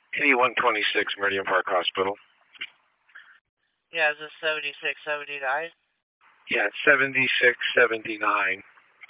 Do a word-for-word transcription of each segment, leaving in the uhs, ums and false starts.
eighty-one twenty-six Meridian Park Hospital. Yeah, is this seventy-six seventy-nine? Yeah, it's seventy-six seventy-nine.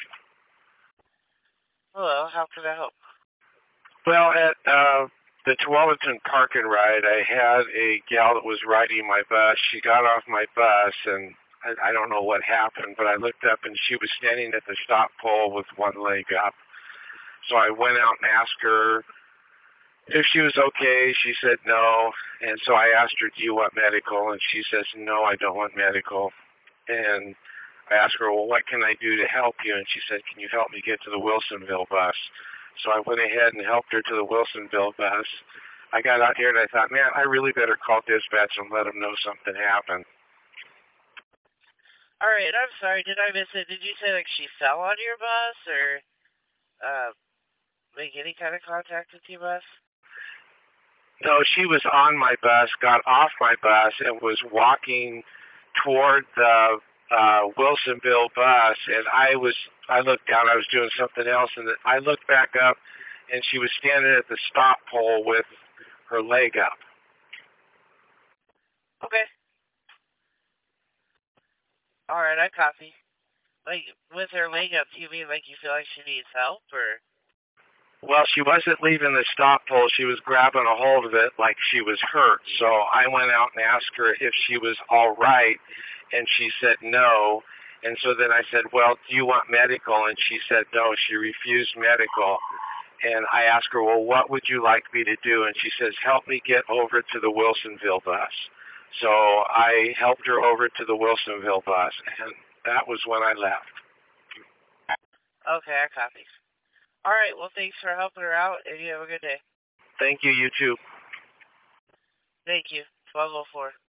Hello, how can I help? Well, at uh, the Tualatin Park and Ride, I had a gal that was riding my bus. She got off my bus, and I, I don't know what happened, but I looked up, and she was standing at the stop pole with one leg up. So I went out and asked her if she was okay. She said no, and so I asked her, do you want medical? And she says, no, I don't want medical. And I asked her, well, what can I do to help you? And she said, can you help me get to the Wilsonville bus? So I went ahead and helped her to the Wilsonville bus. I got out here and I thought, man, I really better call dispatch and let them know something happened. All right, I'm sorry. Did I miss it? Did you say like she fell on your bus or uh, make any kind of contact with your bus? No, she was on my bus, got off my bus, and was walking toward the uh, Wilsonville bus. And I was, I looked down. I was doing something else, and I looked back up, and she was standing at the stop pole with her leg up. Okay. All right, I copy. Like, with her leg up, do you mean like you feel like she needs help, or? Well, she wasn't leaving the stop pole. She was grabbing a hold of it like she was hurt. So I went out and asked her if she was all right, and she said no. And so then I said, well, do you want medical? And she said no. She refused medical. And I asked her, well, what would you like me to do? And she says, help me get over to the Wilsonville bus. So I helped her over to the Wilsonville bus, and that was when I left. Okay, I copy. All right, well, thanks for helping her out, and you have a good day. Thank you, you too. Thank you. twelve oh four.